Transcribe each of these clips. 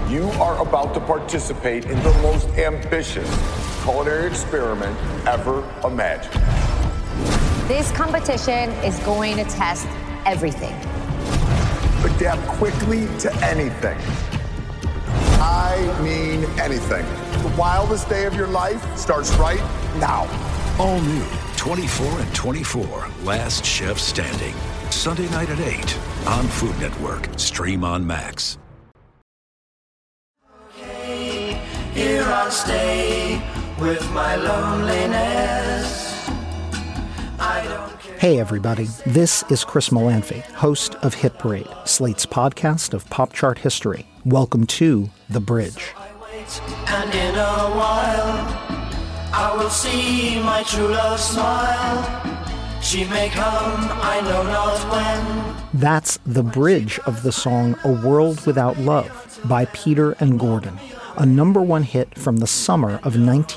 You are about to participate in the most ambitious culinary experiment ever imagined. This competition is going to test everything. Adapt quickly to anything. I mean anything. The wildest day of your life starts right now. All new 24 and 24, Last Chef Standing. Sunday night at 8 on Food Network. Stream on Max. Here I'll stay with my loneliness. Hey everybody, this is Chris Molanphy, host of Hit Parade, Slate's podcast of pop chart history. Welcome to The Bridge. And in a while, I will see my true love smile. She may come, I know not when. That's the bridge of the song A World Without Love by Peter and Gordon, a #1 hit from the summer of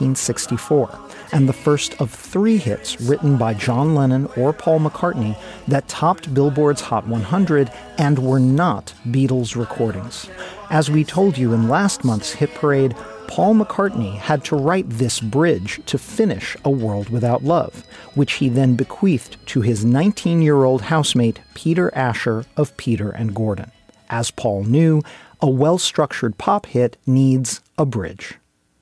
1964. And the first of 3 hits written by John Lennon or Paul McCartney that topped Billboard's Hot 100 and were not Beatles recordings. As we told you in last month's Hit Parade, Paul McCartney had to write this bridge to finish A World Without Love, which he then bequeathed to his 19-year-old housemate Peter Asher of Peter and Gordon. As Paul knew, a well-structured pop hit needs a bridge.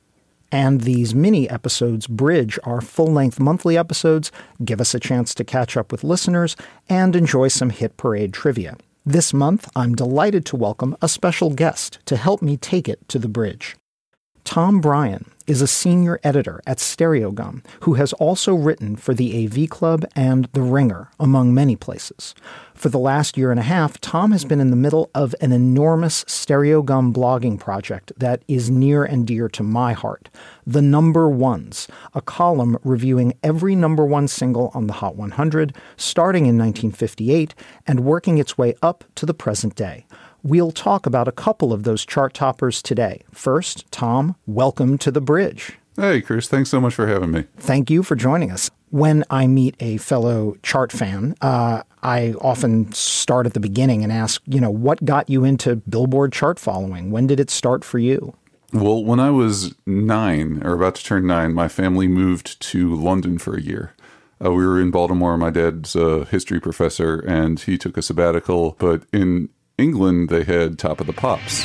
And these mini episodes bridge our full-length monthly episodes, give us a chance to catch up with listeners, and enjoy some Hit Parade trivia. This month, I'm delighted to welcome a special guest to help me take it to the bridge. Tom Bryan is a senior editor at Stereogum, who has also written for the AV Club and The Ringer, among many places. For the last year and a half, Tom has been in the middle of an enormous Stereogum blogging project that is near and dear to my heart, The Number Ones, a column reviewing every #1 single on the Hot 100, starting in 1958 and working its way up to the present day. We'll talk about a couple of those chart toppers today. First, Tom, welcome to the bridge. Hey, Chris, thanks so much for having me. Thank you for joining us. When I meet a fellow chart fan, I often start at the beginning and ask, what got you into Billboard chart following? When did it start for you? Well, when I was 9, or about to turn 9, my family moved to London for a year. We were in Baltimore. My dad's a history professor, and he took a sabbatical. But in England, they had Top of the Pops.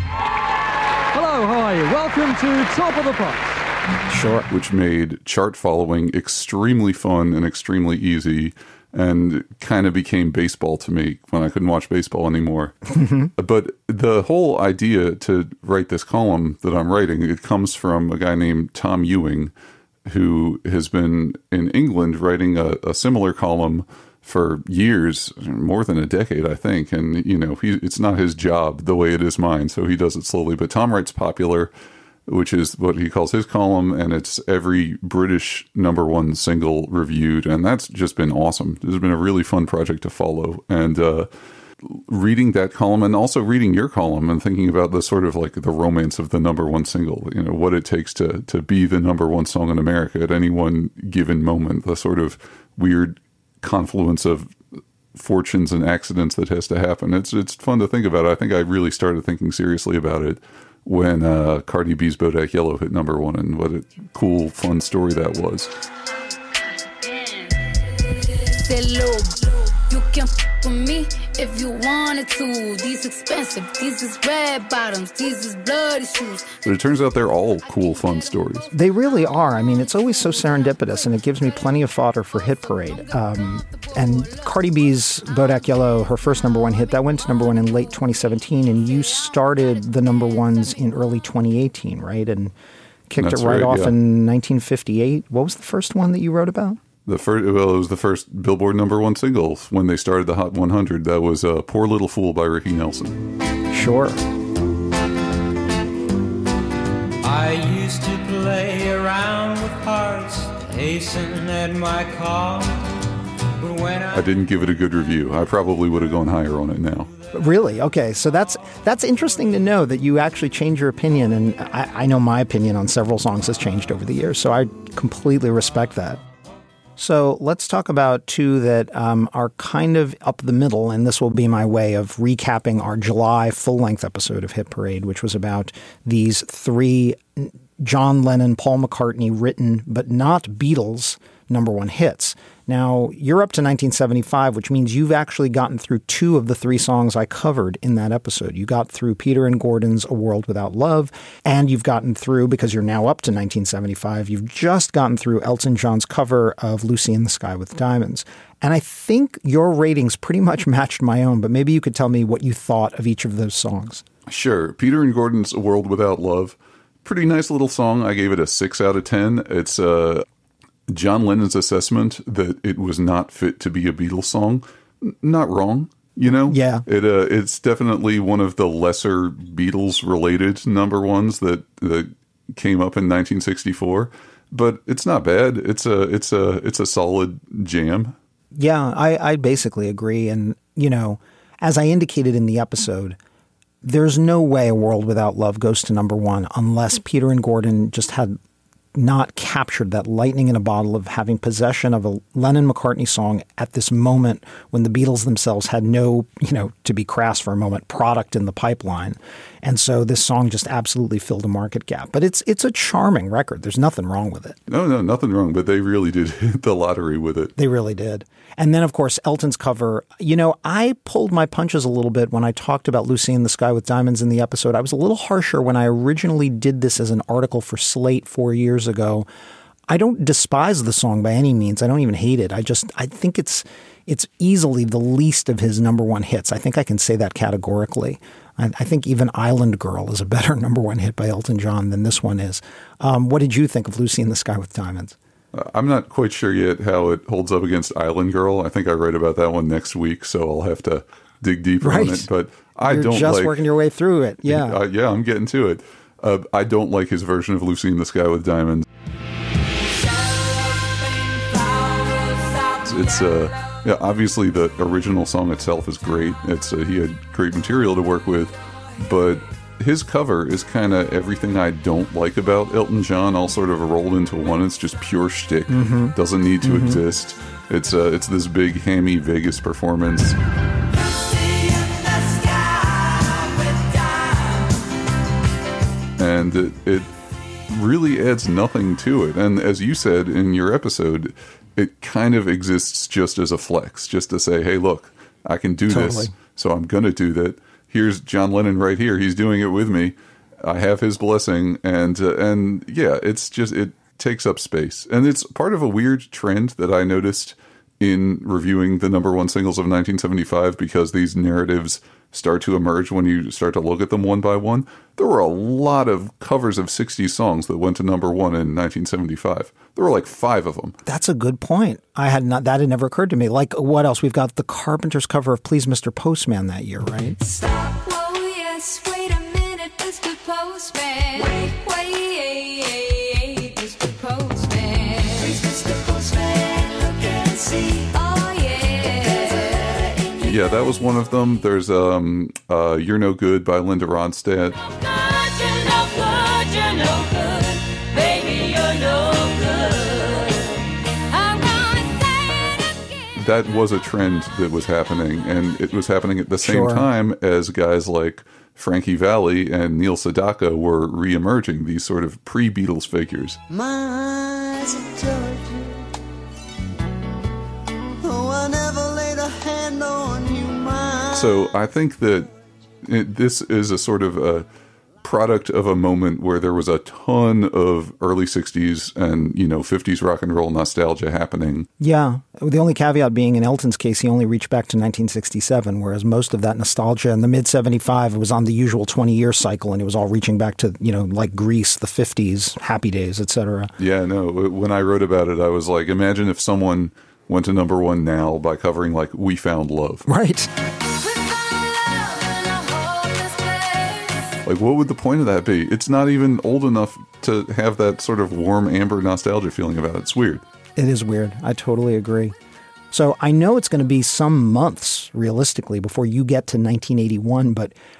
Hello, how are you? Welcome to Top of the Pops. Sure. Which made chart following extremely fun and extremely easy, and kind of became baseball to me when I couldn't watch baseball anymore. But the whole idea to write this column that I'm writing, it comes from a guy named Tom Ewing, who has been in England writing a similar column for years, more than a decade, I think. And, it's not his job the way it is mine, so he does it slowly. But Tom writes popular, which is what he calls his column, and it's every British #1 single reviewed, and that's just been awesome. This has been a really fun project to follow, and reading that column and also reading your column and thinking about the sort of like the romance of the #1 single, what it takes to be the #1 song in America at any one given moment, the sort of weird confluence of fortunes and accidents that has to happen. It's fun to think about. I think I really started thinking seriously about it when Cardi B's Bodak Yellow hit #1, and what a cool, fun story that was. You can f with me if you wanted to. These expensive, these is red bottoms, these is bloody shoes. But it turns out they're all cool, fun stories. They really are. I mean, it's always so serendipitous, and it gives me plenty of fodder for Hit Parade. And Cardi B's Bodak Yellow, her first #1 hit, that went to #1 in late 2017, and you started the #1s in early 2018, right? And kicked it right off in 1958. What was the first one that you wrote about? It was the first Billboard #1 single when they started the Hot 100. That was Poor Little Fool by Ricky Nelson. Sure. I used to play around with hearts, hasten at my call. But when I didn't give it a good review. I probably would have gone higher on it now. Really? Okay. So that's interesting to know that you actually change your opinion. And I know my opinion on several songs has changed over the years. So I completely respect that. So let's talk about two that are kind of up the middle, and this will be my way of recapping our July full-length episode of Hit Parade, which was about these three John Lennon, Paul McCartney written but not Beatles number one hits. Now, you're up to 1975, which means you've actually gotten through two of the three songs I covered in that episode. You got through Peter and Gordon's A World Without Love, and you've gotten through, because you're now up to 1975, you've just gotten through Elton John's cover of Lucy in the Sky with Diamonds. And I think your ratings pretty much matched my own, but maybe you could tell me what you thought of each of those songs. Sure. Peter and Gordon's A World Without Love, pretty nice little song. I gave it a 6 out of 10. It's John Lennon's assessment that it was not fit to be a Beatles song. Not wrong, you know? Yeah. It's definitely one of the lesser Beatles-related number ones that came up in 1964, but it's not bad. It's a solid jam. Yeah, I basically agree. And, you know, as I indicated in the episode, there's no way A World Without Love goes to number one unless Peter and Gordon just had not captured that lightning in a bottle of having possession of a Lennon-McCartney song at this moment when the Beatles themselves had no, you know, to be crass for a moment, product in the pipeline. And so this song just absolutely filled a market gap. But it's a charming record. There's nothing wrong with it. No, nothing wrong. But they really did hit the lottery with it. They really did. And then, of course, Elton's cover. You know, I pulled my punches a little bit when I talked about Lucy in the Sky with Diamonds in the episode. I was a little harsher when I originally did this as an article for Slate 4 years ago. I don't despise the song by any means. I don't even hate it. I think it's easily the least of his number one hits. I think I can say that categorically. I think even Island Girl is a better number one hit by Elton John than this one is. What did you think of Lucy in the Sky with Diamonds? I'm not quite sure yet how it holds up against Island Girl. I think I write about that one next week, so I'll have to dig deeper on it. But You're just working your way through it. Yeah. Yeah, I'm getting to it. I don't like his version of Lucy in the Sky with Diamonds. It's yeah, obviously the original song itself is great. He had great material to work with, but his cover is kind of everything I don't like about Elton John, all sort of rolled into one. It's just pure shtick. Doesn't need to exist. It's this big hammy Vegas performance. And it really adds nothing to it. And as you said in your episode, it kind of exists just as a flex, just to say, hey, look, I can do this, so I'm going to do that. Here's John Lennon right here. He's doing it with me. I have his blessing. And yeah, it's just, it takes up space. And it's part of a weird trend that I noticed in reviewing the number one singles of 1975, because these narratives start to emerge when you start to look at them one by one. There were a lot of covers of 60s songs that went to number one in 1975. There were like 5 of them. That's a good point. That had never occurred to me. Like, what else? We've got the Carpenters cover of Please Mr. Postman that year, right? Stop, whoa, yes, wait a minute, Mr. Postman. Wait, Mr. Postman. Please, Mr. Postman, look and see. Oh, yeah. Yeah, that was one of them. There's You're No Good by Linda Ronstadt. You're no good, baby, you're no good. I'm gonna say it again. That was a trend that was happening, and it was happening at the same time as guys like Frankie Valli and Neil Sedaka were re-emerging, these sort of pre-Beatles figures. My eyes have told you, oh, I never laid a hand on you, my. So I think that this is a sort of a product of a moment where there was a ton of early 60s and, 50s rock and roll nostalgia happening. Yeah. The only caveat being in Elton's case, he only reached back to 1967, whereas most of that nostalgia in the mid-75, it was on the usual 20-year cycle, and it was all reaching back to, like Grease, the 50s, Happy Days, etc. Yeah, no. When I wrote about it, I was like, imagine if someone went to number one now by covering, like, We Found Love. Right. Like, what would the point of that be? It's not even old enough to have that sort of warm amber nostalgia feeling about it. It's weird. It is weird. I totally agree. So I know it's going to be some months, realistically, before you get to 1981, but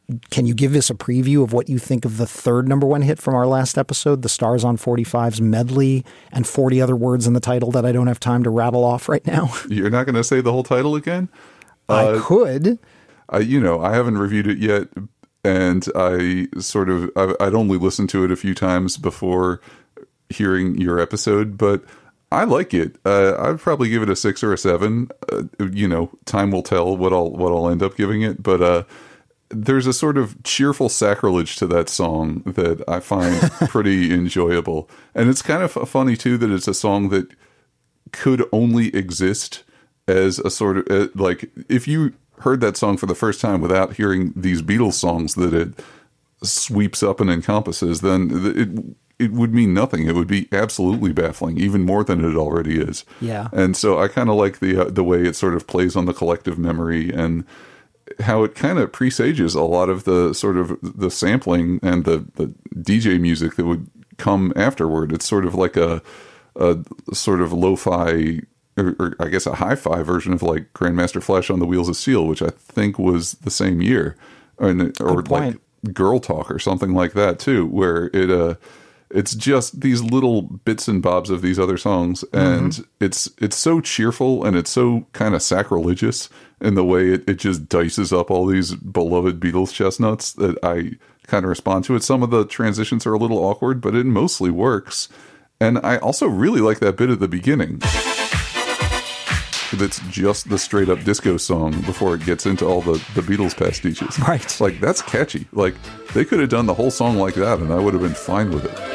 Can you give us a preview of what you think of the third number one hit from our last episode, the Stars on 45's medley and 40 other words in the title that I don't have time to rattle off right now? You're not going to say the whole title again? I could. I haven't reviewed it yet, and I'd only listened to it a few times before hearing your episode, but I like it. I'd probably give it a 6 or a 7. Time will tell what I'll end up giving it, but there's a sort of cheerful sacrilege to that song that I find pretty enjoyable. And it's kind of funny, too, that it's a song that could only exist as a sort of, like, if you heard that song for the first time without hearing these Beatles songs that it sweeps up and encompasses, then it would mean nothing. It would be absolutely baffling, even more than it already is. Yeah. And so I kind of like the way it sort of plays on the collective memory and how it kind of presages a lot of the sort of the sampling and the DJ music that would come afterward. It's sort of like a sort of lo-fi, or I guess a hi-fi version of like Grandmaster Flash on the Wheels of Steel, which I think was the same year, or like Girl Talk or something like that too, where it's just these little bits and bobs of these other songs, and it's so cheerful and it's so kind of sacrilegious in the way it just dices up all these beloved Beatles chestnuts that I kind of respond to it. Some of the transitions are a little awkward, but it mostly works. And I also really like that bit at the beginning. That's just the straight up disco song before it gets into all the Beatles pastiches. Right. Like, that's catchy. Like, they could have done the whole song like that and I would have been fine with it.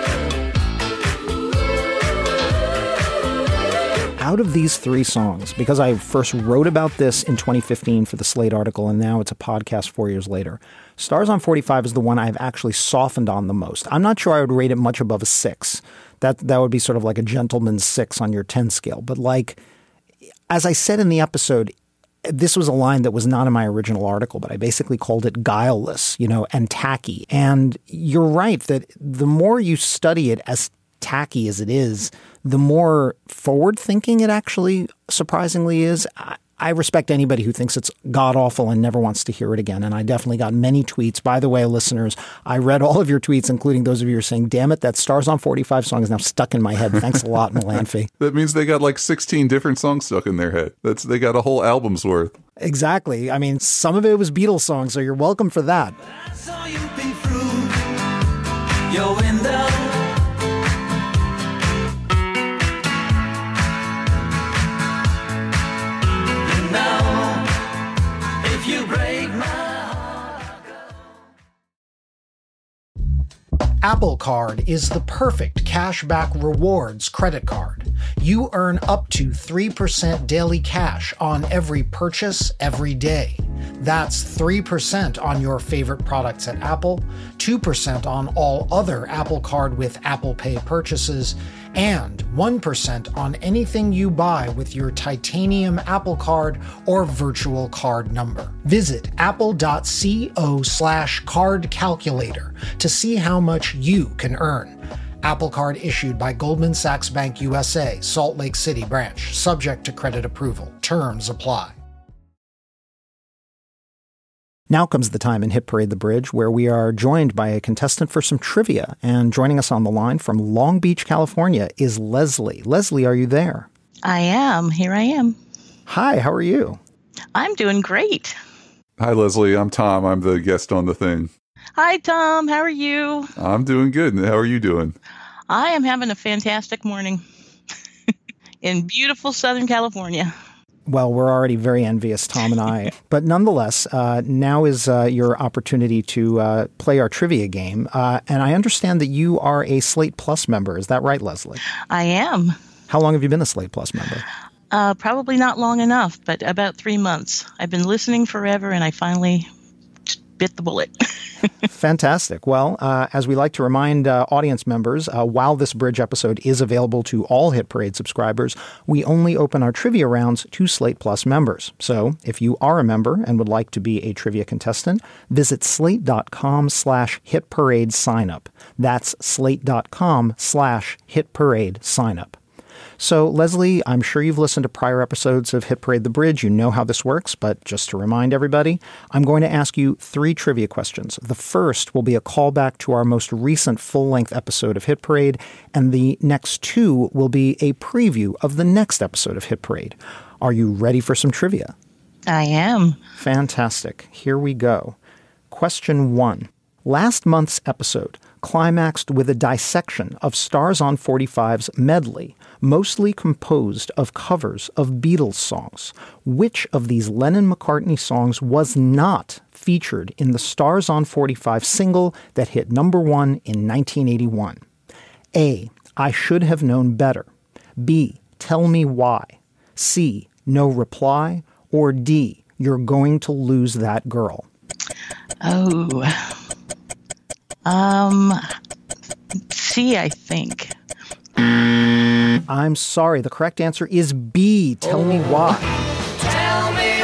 Out of these 3 songs, because I first wrote about this in 2015 for the Slate article, and now it's a podcast 4 years later, Stars on 45 is the one I've actually softened on the most. I'm not sure I would rate it much above a 6. That would be sort of like a gentleman's 6 on your 10 scale. But like, as I said in the episode, this was a line that was not in my original article, but I basically called it guileless, and tacky. And you're right that the more you study it, as tacky as it is, the more forward-thinking it actually surprisingly is. I respect anybody who thinks it's god-awful and never wants to hear it again. And I definitely got many tweets. By the way, listeners, I read all of your tweets, including those of you who are saying, damn it, that Stars on 45 song is now stuck in my head. Thanks a lot, Melanphy. That means they got like 16 different songs stuck in their head. They got a whole album's worth. Exactly. I mean, some of it was Beatles songs, so you're welcome for that. I saw you peek through your window. Apple Card is the perfect cashback rewards credit card. You earn up to 3% daily cash on every purchase every day. That's 3% on your favorite products at Apple, 2% on all other Apple Card with Apple Pay purchases, and 1% on anything you buy with your titanium Apple Card or virtual card number. Visit apple.co/card calculator to see how much you can earn. Apple Card issued by Goldman Sachs Bank USA, Salt Lake City branch, subject to credit approval. Terms apply. Now comes the time in Hit Parade the Bridge where we are joined by a contestant for some trivia. And joining us on the line from Long Beach, California is Leslie. Leslie, are you there? I am. Here I am. Hi, how are you? I'm doing great. Hi, Leslie. I'm Tom. I'm the guest on the thing. Hi, Tom. How are you? I'm doing good. How are you doing? I am having a fantastic morning in beautiful Southern California. Well, we're already very envious, Tom and I. But nonetheless, now is your opportunity to play our trivia game. And I understand that you are a Slate Plus member. Is that right, Leslie? I am. How long have you been a Slate Plus member? Probably not long enough, but about 3 months. I've been listening forever, and I finally bit the bullet. Fantastic. Well, as we like to remind audience members, while this Bridge episode is available to all Hit Parade subscribers, we only open our trivia rounds to Slate Plus members. So if you are a member and would like to be a trivia contestant, visit slate.com/hitparade signup. That's slate.com/hitparade signup. So, Leslie, I'm sure you've listened to prior episodes of Hit Parade The Bridge. You know how this works, but just to remind everybody, I'm going to ask you 3 trivia questions. The first will be a callback to our most recent full-length episode of Hit Parade, and the next 2 will be a preview of the next episode of Hit Parade. Are you ready for some trivia? I am. Fantastic. Here we go. Question 1. Last month's episode climaxed with a dissection of Stars on 45's medley, mostly composed of covers of Beatles songs. Which of these Lennon-McCartney songs was not featured in the Stars on 45 single that hit number 1 in 1981? A. I Should Have Known Better. B. Tell Me Why. C. No Reply. Or D. You're Going to Lose That Girl. Oh. C, I think. I'm sorry. The correct answer is B. Tell Me Why. Tell me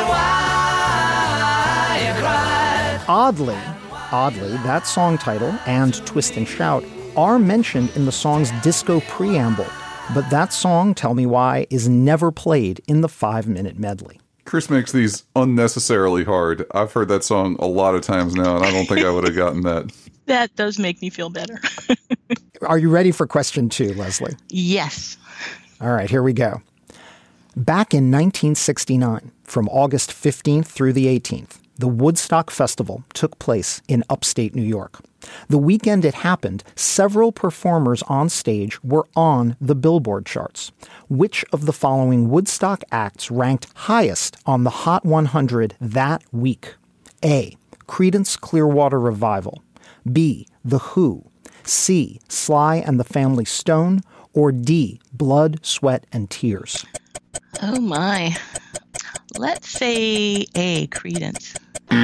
why you cried. Oddly, that song title and Twist and Shout are mentioned in the song's disco preamble, but that song, Tell Me Why, is never played in the 5-minute medley. Chris makes these unnecessarily hard. I've heard that song a lot of times now, and I don't think I would have gotten that. That does make me feel better. Are you ready for question 2, Leslie? Yes. All right, here we go. Back in 1969, from August 15th through the 18th, the Woodstock Festival took place in upstate New York. The weekend it happened, several performers on stage were on the Billboard charts. Which of the following Woodstock acts ranked highest on the Hot 100 that week? A. Creedence Clearwater Revival. B. The Who. C. Sly and the Family Stone. Or D. Blood, Sweat, and Tears. Oh, my. Let's say A, Creedence.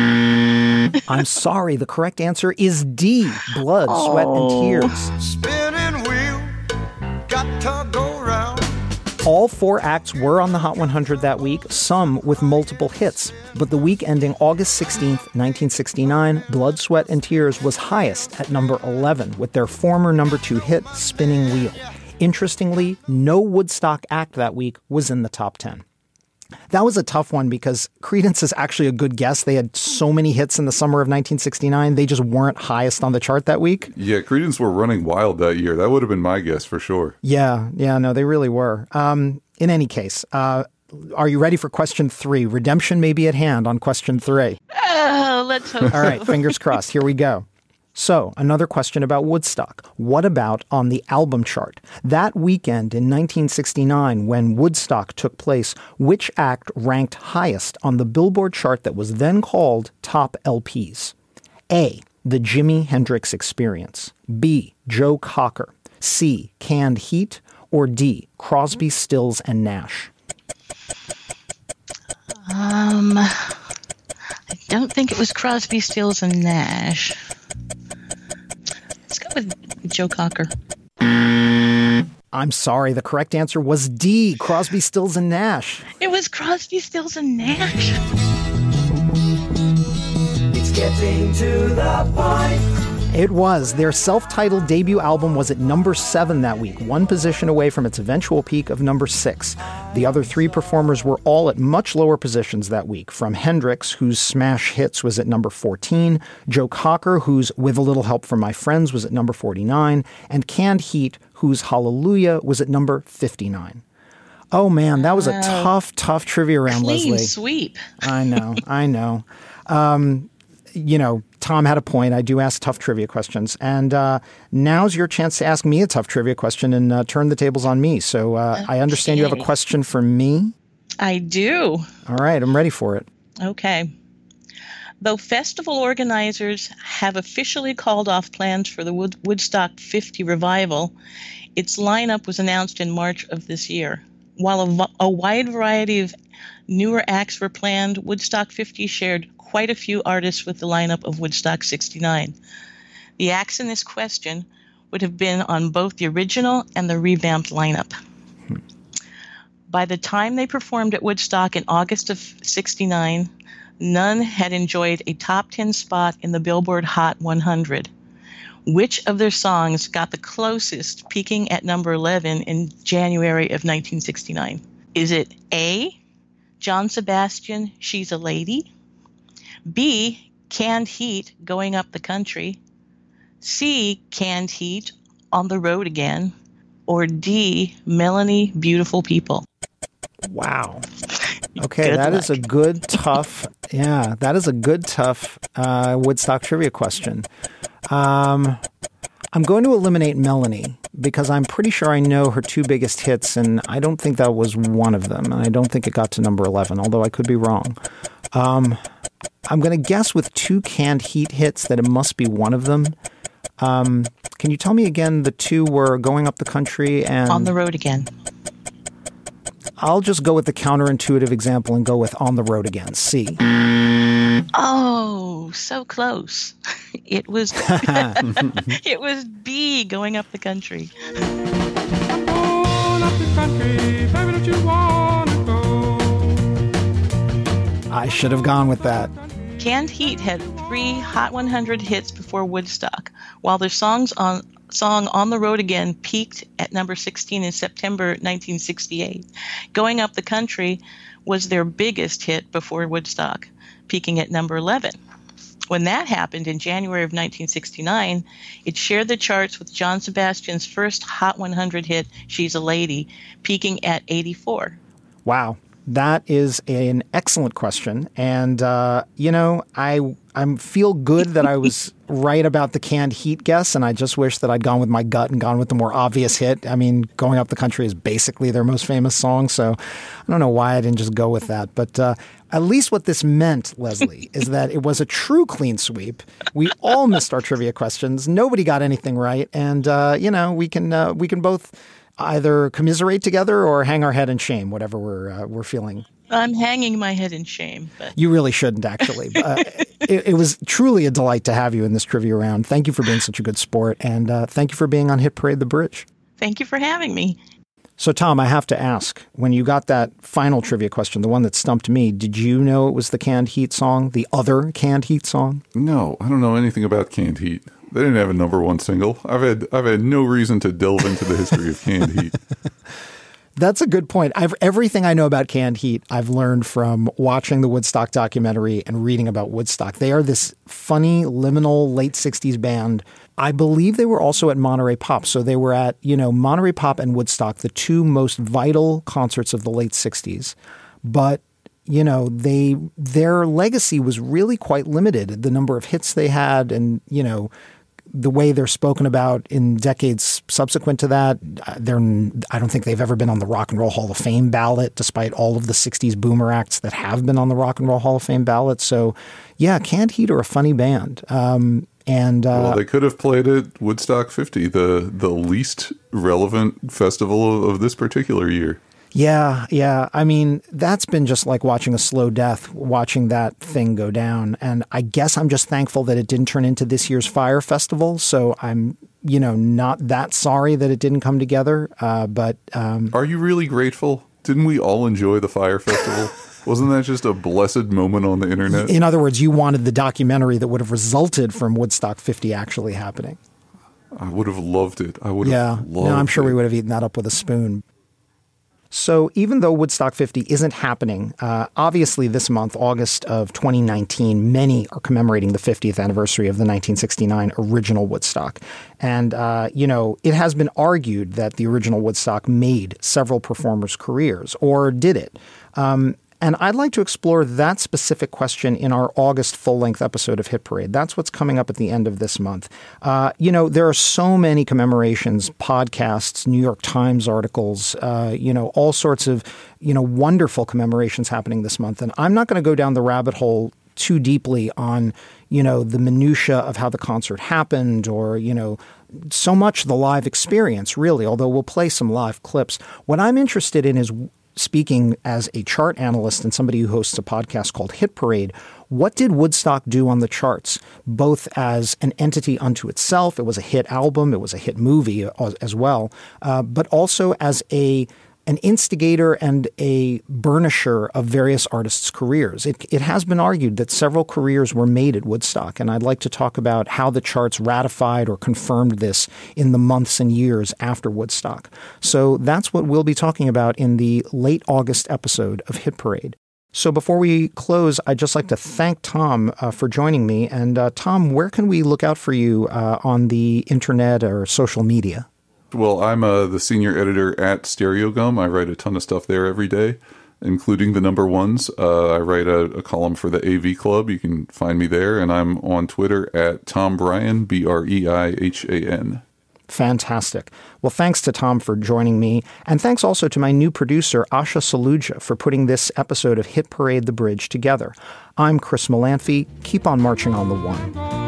I'm sorry. The correct answer is D. Blood, Sweat, and Tears. Spinning wheel, got to go round. All 4 acts were on the Hot 100 that week, some with multiple hits. But the week ending August 16th, 1969, Blood, Sweat, and Tears was highest at number 11 with their former number 2 hit, Spinning Wheel. Interestingly, no Woodstock act that week was in the top 10. That was a tough one because Creedence is actually a good guess. They had so many hits in the summer of 1969. They just weren't highest on the chart that week. Yeah, Creedence were running wild that year. That would have been my guess for sure. Yeah, no, they really were. In any case, are you ready for question 3? Redemption may be at hand on question 3. Let's hope so. All right, fingers crossed. Here we go. So, another question about Woodstock. What about on the album chart? That weekend in 1969, when Woodstock took place, which act ranked highest on the Billboard chart that was then called Top LPs? A. The Jimi Hendrix Experience. B. Joe Cocker. C. Canned Heat. Or D. Crosby, Stills, and Nash. I don't think it was Crosby, Stills, and Nash. Let's go with Joe Cocker. I'm sorry. The correct answer was D. Crosby, Stills, and Nash. It was Crosby, Stills, and Nash. It's getting to the point. It was. Their self-titled debut album was at number 7 that week, 1 position away from its eventual peak of number 6. The other 3 performers were all at much lower positions that week, from Hendrix, whose smash hits was at number 14, Joe Cocker, whose With a Little Help from My Friends was at number 49, and Canned Heat, whose Hallelujah was at number 59. Oh man, that was a tough trivia round, Clean Leslie. sweep. I know. Tom had a point. I do ask tough trivia questions. And now's your chance to ask me a tough trivia question and turn the tables on me. So I understand you have a question for me. I do. All right. I'm ready for it. Okay. Though festival organizers have officially called off plans for the Woodstock 50 revival, its lineup was announced in March of this year. While a wide variety of newer acts were planned, Woodstock 50 shared quite a few artists with the lineup of Woodstock 69. The acts in this question would have been on both the original and the revamped lineup. By the time they performed at Woodstock in August of 69, none had enjoyed a top 10 spot in the Billboard Hot 100. Which of their songs got the closest, peaking at number 11 in January of 1969? Is it A, John Sebastian, She's a Lady? B, Canned Heat, Going Up the Country? C, Canned Heat, On the Road Again? Or D, Melanie, Beautiful People? Wow. Okay, that is a good, tough Woodstock trivia question. I'm going to eliminate Melanie because I'm pretty sure I know her two biggest hits, and I don't think that was one of them. And I don't think it got to number 11, although I could be wrong. I'm going to guess with two Canned Heat hits that it must be one of them. Can you tell me again? The two were Going Up the Country and On the Road Again. I'll just go with the counterintuitive example and go with On the Road Again. C. Oh, so close. It was it was B, Going Up the Country. Going up the country, baby, don't you wanna go? I should have gone with that. Canned Heat had 3 Hot 100 hits before Woodstock, while their song On the Road Again peaked at number 16 in September 1968. Going Up the Country was their biggest hit before Woodstock, peaking at number 11. When that happened in January of 1969, it shared the charts with John Sebastian's first Hot 100 hit, She's a Lady, peaking at 84. Wow. That is an excellent question. And, I feel good that I was right about the Canned Heat guess, and I just wish that I'd gone with my gut and gone with the more obvious hit. I mean, Going Up the Country is basically their most famous song, so I don't know why I didn't just go with that. But at least what this meant, Leslie, is that it was a true clean sweep. We all missed our trivia questions. Nobody got anything right. And, we can both either commiserate together or hang our head in shame, whatever we're feeling. I'm hanging my head in shame. But you really shouldn't, actually. It was truly a delight to have you in this trivia round. Thank you for being such a good sport, and thank you for being on Hit Parade The Bridge. Thank you for having me. So, Tom, I have to ask, when you got that final trivia question, the one that stumped me, did you know it was the Canned Heat song, the other Canned Heat song? No, I don't know anything about Canned Heat. They didn't have a number one single. I've had no reason to delve into the history of Canned Heat. That's a good point. Everything I know about Canned Heat, I've learned from watching the Woodstock documentary and reading about Woodstock. They are this funny, liminal, late 60s band. I believe they were also at Monterey Pop. So they were at, Monterey Pop and Woodstock, the two most vital concerts of the late 60s. But their legacy was really quite limited. The number of hits they had and, the way they're spoken about in decades subsequent to that, I don't think they've ever been on the Rock and Roll Hall of Fame ballot, despite all of the 60s boomer acts that have been on the Rock and Roll Hall of Fame ballot. So, yeah, Canned Heat are a funny band. Well, they could have played at Woodstock 50, the least relevant festival of this particular year. Yeah. I mean, that's been just like watching a slow death, watching that thing go down. And I guess I'm just thankful that it didn't turn into this year's Fire Festival. So I'm, not that sorry that it didn't come together. But are you really grateful? Didn't we all enjoy the Fire Festival? Wasn't that just a blessed moment on the internet? In other words, you wanted the documentary that would have resulted from Woodstock 50 actually happening. I would have loved it. I'm sure we would have eaten that up with a spoon. So even though Woodstock 50 isn't happening, obviously this month, August of 2019, many are commemorating the 50th anniversary of the 1969 original Woodstock. And, it has been argued that the original Woodstock made several performers' careers, or did it? And I'd like to explore that specific question in our August full-length episode of Hit Parade. That's what's coming up at the end of this month. There are so many commemorations, podcasts, New York Times articles, all sorts of, wonderful commemorations happening this month. And I'm not going to go down the rabbit hole too deeply on, the minutia of how the concert happened or, so much the live experience, really, although we'll play some live clips. What I'm interested in is, speaking as a chart analyst and somebody who hosts a podcast called Hit Parade, what did Woodstock do on the charts, both as an entity unto itself? It was a hit album. It was a hit movie as well, but also as a an instigator and a burnisher of various artists' careers. It has been argued that several careers were made at Woodstock, and I'd like to talk about how the charts ratified or confirmed this in the months and years after Woodstock. So that's what we'll be talking about in the late August episode of Hit Parade. So before we close, I'd just like to thank Tom for joining me. And Tom, where can we look out for you on the internet or social media? Well, I'm the senior editor at Stereogum. I write a ton of stuff there every day, including the number ones. I write a column for the AV Club. You can find me there. And I'm on Twitter at Tom Breihan, Breihan. Fantastic. Well, thanks to Tom for joining me. And thanks also to my new producer, Asha Saluja, for putting this episode of Hit Parade The Bridge together. I'm Chris Molanphy. Keep on marching on the one.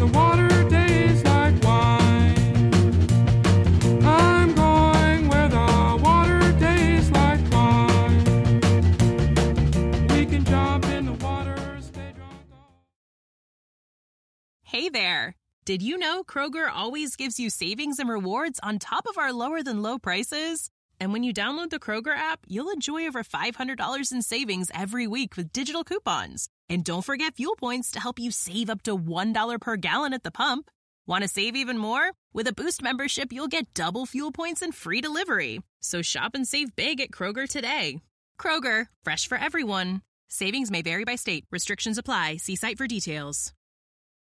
Hey there! Did you know Kroger always gives you savings and rewards on top of our lower-than-low prices? And when you download the Kroger app, you'll enjoy over $500 in savings every week with digital coupons. And don't forget fuel points to help you save up to $1 per gallon at the pump. Want to save even more? With a Boost membership, you'll get double fuel points and free delivery. So shop and save big at Kroger today. Kroger, fresh for everyone. Savings may vary by state. Restrictions apply. See site for details.